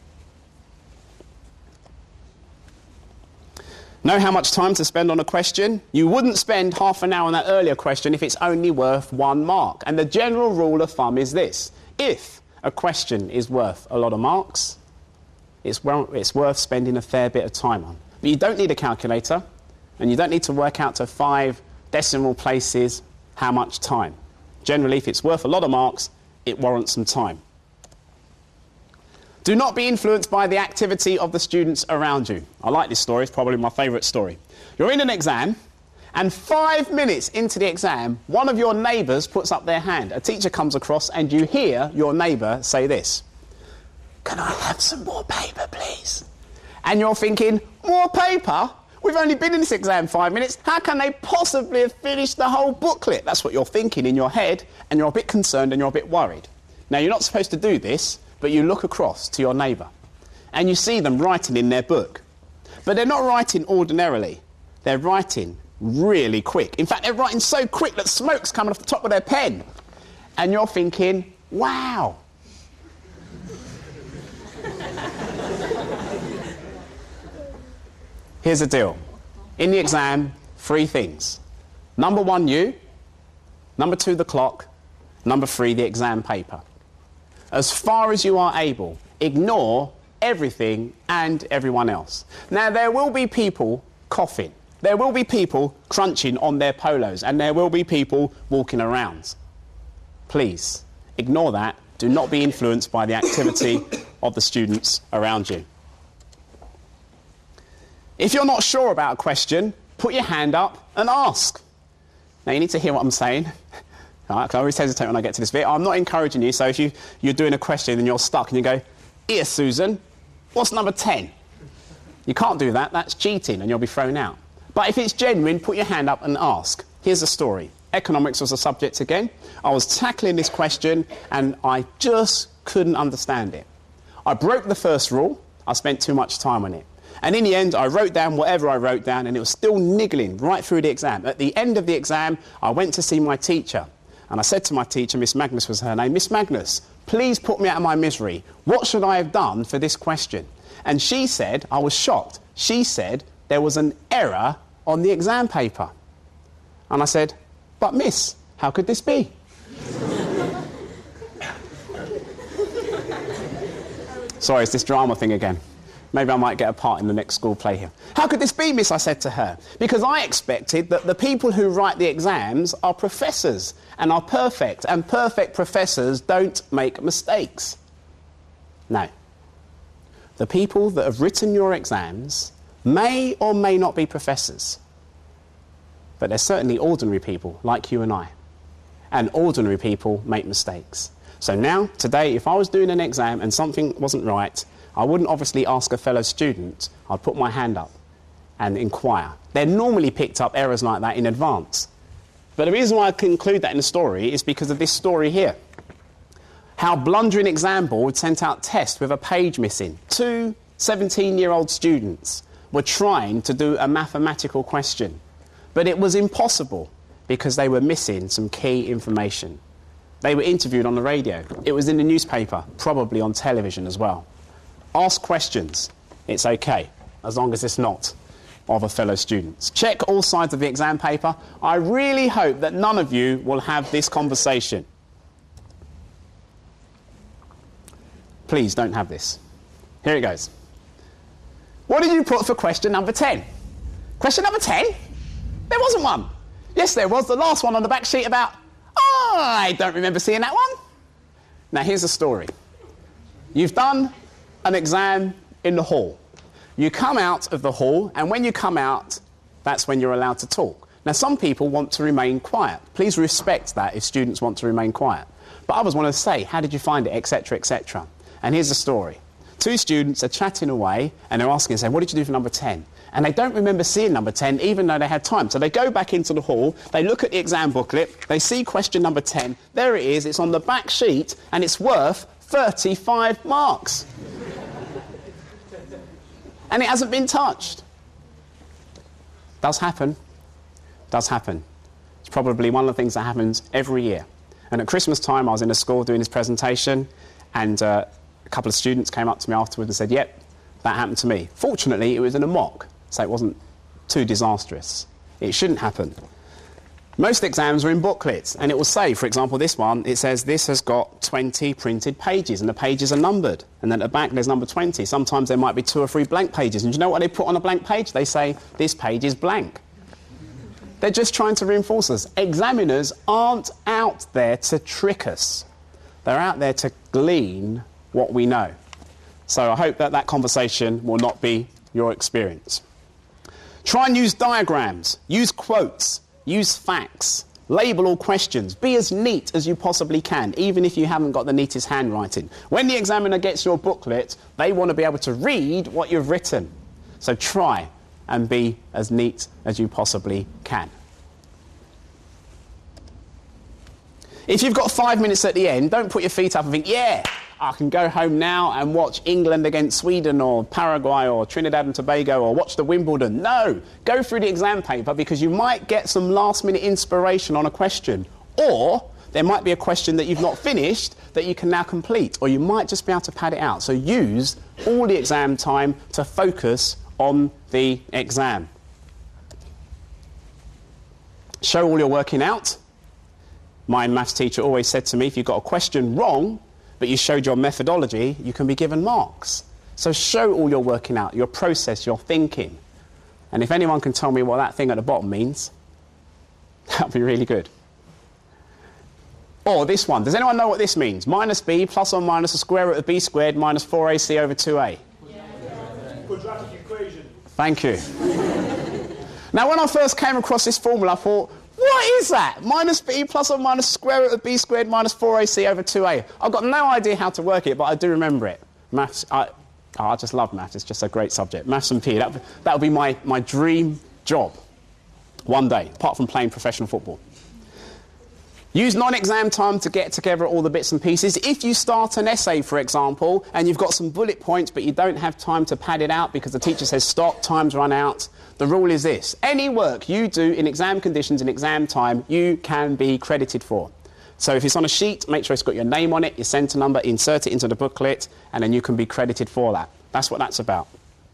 Know how much time to spend on a question? You wouldn't spend half an hour on that earlier question if it's only worth 1 mark. And the general rule of thumb is this. If a question is worth a lot of marks, it's worth spending a fair bit of time on. But you don't need a calculator, and you don't need to work out to 5 decimal places how much time. Generally, if it's worth a lot of marks, it warrants some time. Do not be influenced by the activity of the students around you. I like this story, it's probably my favourite story. You're in an exam, and 5 minutes into the exam, one of your neighbours puts up their hand. A teacher comes across, and you hear your neighbour say this. Can I have some more paper, please? And you're thinking, more paper? We've only been in this exam 5 minutes. How can they possibly have finished the whole booklet? That's what you're thinking in your head, and you're a bit concerned and you're a bit worried. Now, you're not supposed to do this, but you look across to your neighbour, and you see them writing in their book. But they're not writing ordinarily. They're writing really quick. In fact, they're writing so quick that smoke's coming off the top of their pen. And you're thinking, wow. Here's the deal. In the exam, 3 things. Number 1, you. Number 2, the clock. Number 3, the exam paper. As far as you are able, ignore everything and everyone else. Now, there will be people coughing. There will be people crunching on their polos. And there will be people walking around. Please, ignore that. Do not be influenced by the activity of the students around you. If you're not sure about a question, put your hand up and ask. Now, you need to hear what I'm saying. I always hesitate when I get to this bit. I'm not encouraging you, so if you're doing a question and you're stuck and you go, here, Susan, what's number 10? You can't do that. That's cheating and you'll be thrown out. But if it's genuine, put your hand up and ask. Here's the story. Economics was the subject again. I was tackling this question and I just couldn't understand it. I broke the first rule. I spent too much time on it. And in the end, I wrote down whatever I wrote down, and it was still niggling right through the exam. At the end of the exam, I went to see my teacher. And I said to my teacher, Miss Magnus was her name, Miss Magnus, please put me out of my misery. What should I have done for this question? And she said, I was shocked, she said there was an error on the exam paper. And I said, but miss, how could this be? Sorry, it's this drama thing again. Maybe I might get a part in the next school play here. How could this be, miss, I said to her. Because I expected that the people who write the exams are professors and are perfect, and perfect professors don't make mistakes. No. The people that have written your exams may or may not be professors, but they're certainly ordinary people like you and I. And ordinary people make mistakes. So now, today, if I was doing an exam and something wasn't right, I wouldn't obviously ask a fellow student. I'd put my hand up and inquire. They're normally picked up errors like that in advance. But the reason why I conclude that in the story is because of this story here. How blundering exam board sent out tests with a page missing. 2 17-year-old students were trying to do a mathematical question, but it was impossible because they were missing some key information. They were interviewed on the radio. It was in the newspaper, probably on television as well. Ask questions. It's okay, as long as it's not of a fellow student. Check all sides of the exam paper. I really hope that none of you will have this conversation. Please don't have this. Here it goes. What did you put for question number 10? Question number 10? There wasn't one. Yes, there was. The last one on the back sheet about... Oh, I don't remember seeing that one. Now, here's the story. You've done an exam in the hall. You come out of the hall, and when you come out, that's when you're allowed to talk. Now, some people want to remain quiet. Please respect that if students want to remain quiet. But others want to say, how did you find it, etc., etc. And here's the story. 2 students are chatting away, and they're asking, saying, what did you do for number 10? And they don't remember seeing number 10, even though they had time. So they go back into the hall, they look at the exam booklet, they see question number 10. There it is, it's on the back sheet, and it's worth 35 marks. And it hasn't been touched. Does happen. Does happen. It's probably one of the things that happens every year. And at Christmas time, I was in a school doing this presentation, and a couple of students came up to me afterwards and said, yep, that happened to me. Fortunately, it was in a mock, so it wasn't too disastrous. It shouldn't happen. Most exams are in booklets, and it will say, for example, this one, it says this has got 20 printed pages, and the pages are numbered. And then at the back, there's number 20. Sometimes there might be 2 or 3 blank pages. And do you know what they put on a blank page? They say, this page is blank. They're just trying to reinforce us. Examiners aren't out there to trick us. They're out there to glean what we know. So I hope that that conversation will not be your experience. Try and use diagrams, use quotes, use facts, label all questions, be as neat as you possibly can, even if you haven't got the neatest handwriting. When the examiner gets your booklet, they want to be able to read what you've written. So try and be as neat as you possibly can. If you've got 5 minutes at the end, don't put your feet up and think, yeah, I can go home now and watch England against Sweden or Paraguay or Trinidad and Tobago or watch the Wimbledon. No, go through the exam paper because you might get some last-minute inspiration on a question. Or there might be a question that you've not finished that you can now complete. Or you might just be able to pad it out. So use all the exam time to focus on the exam. Show all your working out. My maths teacher always said to me, if you've got a question wrong, but you showed your methodology, you can be given marks. So show all your working out, your process, your thinking. And if anyone can tell me what that thing at the bottom means, that would be really good. Or this one. Does anyone know what this means? Minus b plus or minus the square root of b squared minus 4ac over 2a.
Yeah. Quadratic equation.
Thank you. Now, when I first came across this formula, I thought, what is that? Minus b plus or minus square root of b squared minus 4ac over 2a. I've got no idea how to work it, but I do remember it. Maths, I just love maths. It's just a great subject. Maths and PE, that would be my dream job one day, apart from playing professional football. Use non-exam time to get together all the bits and pieces. If you start an essay, for example, and you've got some bullet points, but you don't have time to pad it out because the teacher says, stop, time's run out, the rule is this. Any work you do in exam conditions in exam time, you can be credited for. So if it's on a sheet, make sure it's got your name on it, your centre number, insert it into the booklet, and then you can be credited for that. That's what that's about.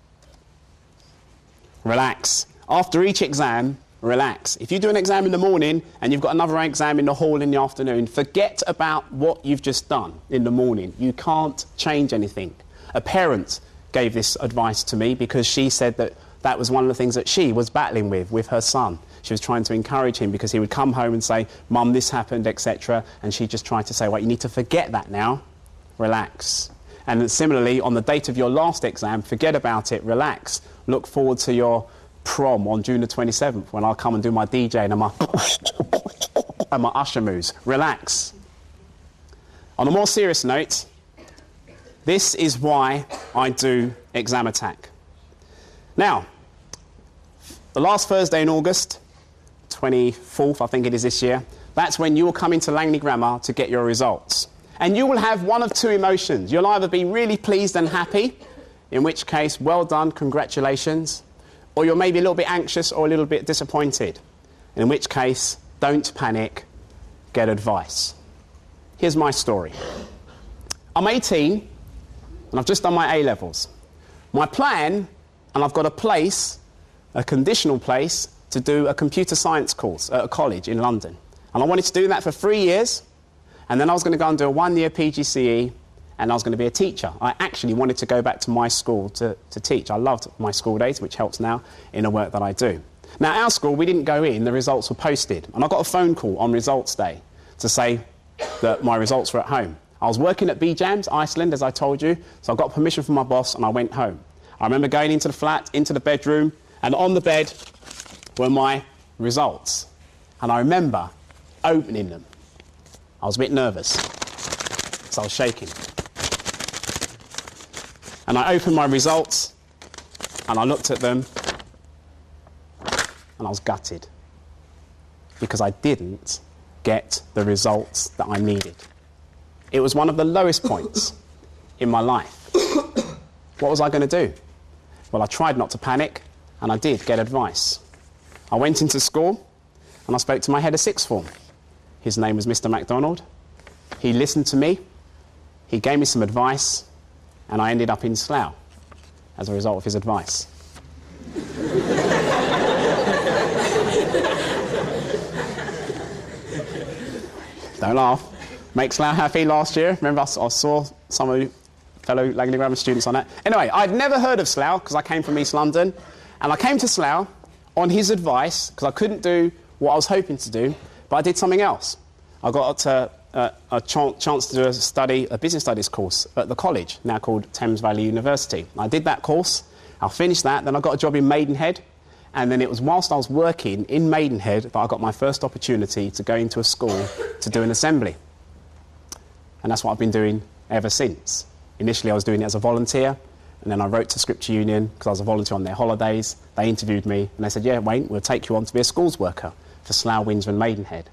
Relax. After each exam, relax. If you do an exam in the morning and you've got another exam in the hall in the afternoon, forget about what you've just done in the morning. You can't change anything. A parent gave this advice to me because she said that that was one of the things that she was battling with her son. She was trying to encourage him because he would come home and say, "Mum, this happened," etc. And she just tried to say, "Well, you need to forget that now. Relax." And similarly, on the date of your last exam, forget about it, relax. Look forward to your prom on June the 27th when I'll come and do my DJ and my usher moves. Relax. On a more serious note, this is why I do Exam Attack. Now, the last Thursday in August, 24th, I think it is this year, that's when you will come into Langley Grammar to get your results. And you will have one of two emotions. You'll either be really pleased and happy, in which case, well done, congratulations, or you're maybe a little bit anxious or a little bit disappointed, in which case, don't panic, get advice. Here's my story. I'm 18, and I've just done my A-levels. My plan, and I've got a place, a conditional place, to do a computer science course at a college in London. And I wanted to do that for 3 years, and then I was going to go and do a 1-year PGCE, and I was going to be a teacher. I actually wanted to go back to my school to teach. I loved my school days, which helps now in the work that I do. Now, our school, we didn't go in, the results were posted. And I got a phone call on results day to say that my results were at home. I was working at BJAMS, Iceland, as I told you, so I got permission from my boss and I went home. I remember going into the flat, into the bedroom, and on the bed were my results. And I remember opening them. I was a bit nervous, so I was shaking. And I opened my results, and I looked at them, and I was gutted. Because I didn't get the results that I needed. It was one of the lowest points in my life. What was I going to do? Well, I tried not to panic, and I did get advice. I went into school, and I spoke to my head of sixth form. His name was Mr. MacDonald. He listened to me, he gave me some advice, and I ended up in Slough as a result of his advice. Don't laugh. Make Slough happy last year. Remember, I saw some of you fellow Langley Grammar students on that. Anyway, I'd never heard of Slough because I came from East London, and I came to Slough on his advice because I couldn't do what I was hoping to do, but I did something else. I got a chance to do a business studies course at the college, now called Thames Valley University. I did that course, I finished that, then I got a job in Maidenhead, and then it was whilst I was working in Maidenhead that I got my first opportunity to go into a school to do an assembly. And that's what I've been doing ever since. Initially I was doing it as a volunteer, and then I wrote to Scripture Union because I was a volunteer on their holidays. They interviewed me, and they said, "Yeah, Wayne, we'll take you on to be a schools worker for Slough, Windsor and Maidenhead."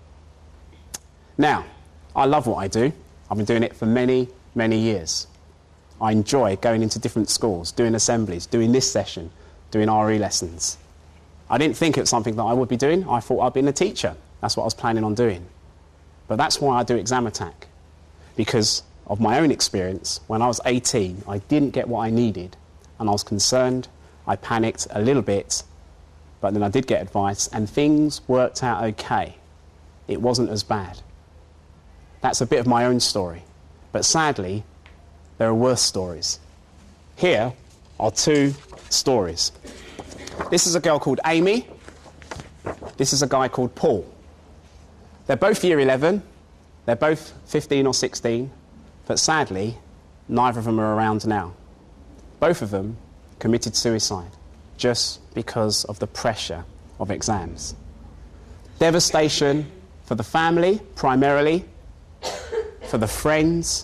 Now, I love what I do. I've been doing it for many, many years. I enjoy going into different schools, doing assemblies, doing this session, doing RE lessons. I didn't think it was something that I would be doing. I thought I'd been a teacher. That's what I was planning on doing. But that's why I do Exam Attack. Because of my own experience, when I was 18, I didn't get what I needed, and I was concerned, I panicked a little bit, but then I did get advice, and things worked out okay. It wasn't as bad. That's a bit of my own story, but sadly, there are worse stories. Here are two stories. This is a girl called Amy. This is a guy called Paul. They're both year 11. They're both 15 or 16, but sadly, neither of them are around now. Both of them committed suicide just because of the pressure of exams. Devastation for the family, primarily, for the friends,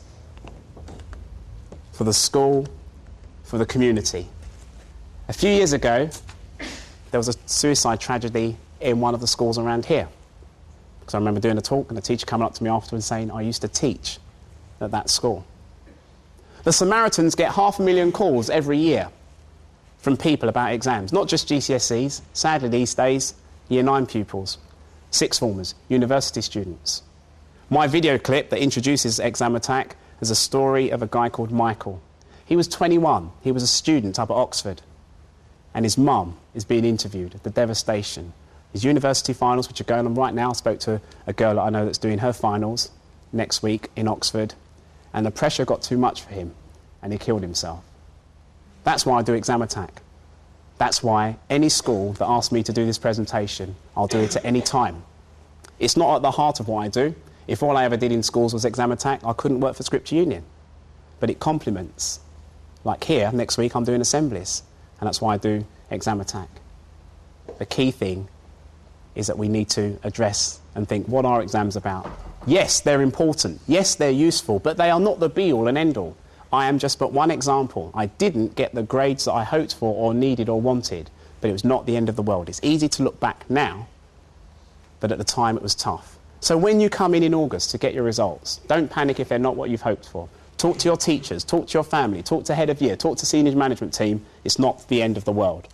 for the school, for the community. A few years ago, there was a suicide tragedy in one of the schools around here. Because I remember doing a talk and the teacher coming up to me afterwards saying, "I used to teach at that school." The Samaritans get 500,000 calls every year from people about exams, not just GCSEs, sadly these days, year 9 pupils, sixth formers, university students. My video clip that introduces Exam Attack is a story of a guy called Michael. He was 21, he was a student up at Oxford, and his mum is being interviewed, the devastation. His university finals, which are going on right now, I spoke to a girl that I know that's doing her finals next week in Oxford, and the pressure got too much for him, and he killed himself. That's why I do Exam Attack. That's why any school that asks me to do this presentation, I'll do it at any time. It's not at the heart of what I do. If all I ever did in schools was Exam Attack, I couldn't work for Scripture Union. But it complements. Like here, next week I'm doing assemblies, and that's why I do Exam Attack. The key thing is that we need to address and think, what are exams about? Yes, they're important. Yes, they're useful, but they are not the be-all and end-all. I am just but one example. I didn't get the grades that I hoped for or needed or wanted, but it was not the end of the world. It's easy to look back now, but at the time it was tough. So when you come in August to get your results, don't panic if they're not what you've hoped for. Talk to your teachers, talk to your family, talk to head of year, talk to senior management team. It's not the end of the world.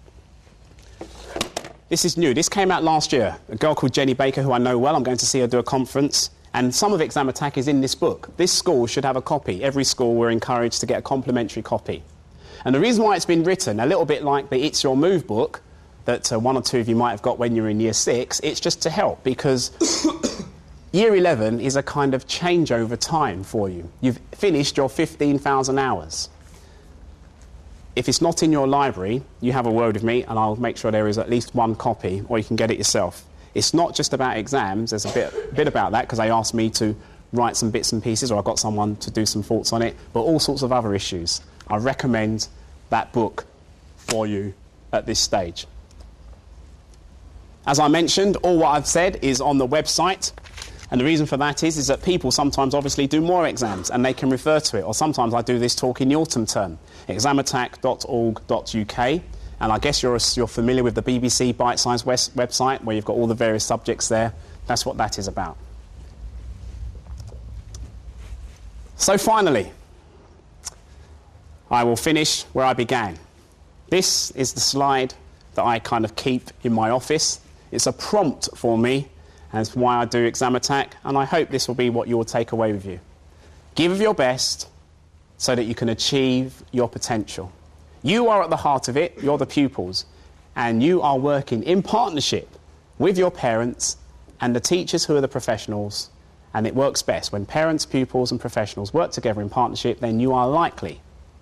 This is new. This came out last year. A girl called Jenny Baker, who I know well, I'm going to see her do a conference. And some of Exam Attack is in this book. This school should have a copy. Every school, we're encouraged to get a complimentary copy. And the reason why it's been written, a little bit like the It's Your Move book, that one or two of you might have got when you were in Year 6, it's just to help, because Year 11 is a kind of changeover time for you. You've finished your 15,000 hours. If it's not in your library, you have a word with me and I'll make sure there is at least one copy, or you can get it yourself. It's not just about exams. There's a bit about that, because they asked me to write some bits and pieces, or I got someone to do some thoughts on it, but all sorts of other issues. I recommend that book for you at this stage. As I mentioned, all what I've said is on the website, and the reason for that is that people sometimes obviously do more exams and they can refer to it, or sometimes I do this talk in the autumn term, examattack.org.uk. And I guess you're familiar with the BBC Bite Size website, where you've got all the various subjects there. That's what that is about. So finally, I will finish where I began. This is the slide that I kind of keep in my office. It's a prompt for me, and it's why I do Exam Attack, and I hope this will be what you will take away with you. Give of your best so that you can achieve your potential. You are at the heart of it, you're the pupils, and you are working in partnership with your parents and the teachers who are the professionals, and it works best. When parents, pupils and professionals work together in partnership, then you are likely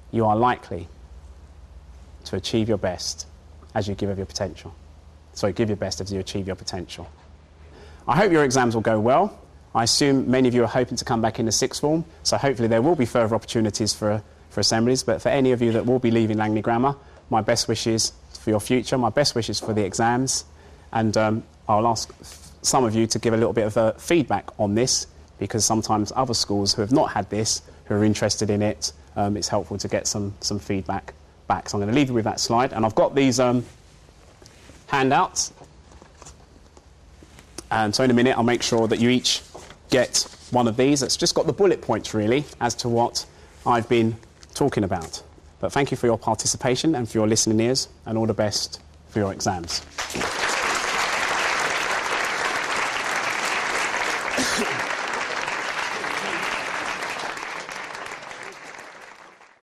to achieve your best as you give of your potential. So give your best as you achieve your potential. I hope your exams will go well. I assume many of you are hoping to come back in the sixth form, so hopefully there will be further opportunities for assemblies, but for any of you that will be leaving Langley Grammar, my best wishes for your future, my best wishes for the exams, and I'll ask some of you to give a little bit of feedback on this, because sometimes other schools who have not had this, who are interested in it, it's helpful to get some feedback back. So I'm going to leave you with that slide, and I've got these handouts, and so in a minute I'll make sure that you each get one of these. It's just got the bullet points really as to what I've been talking about. But thank you for your participation and for your listening ears, and all the best for your exams.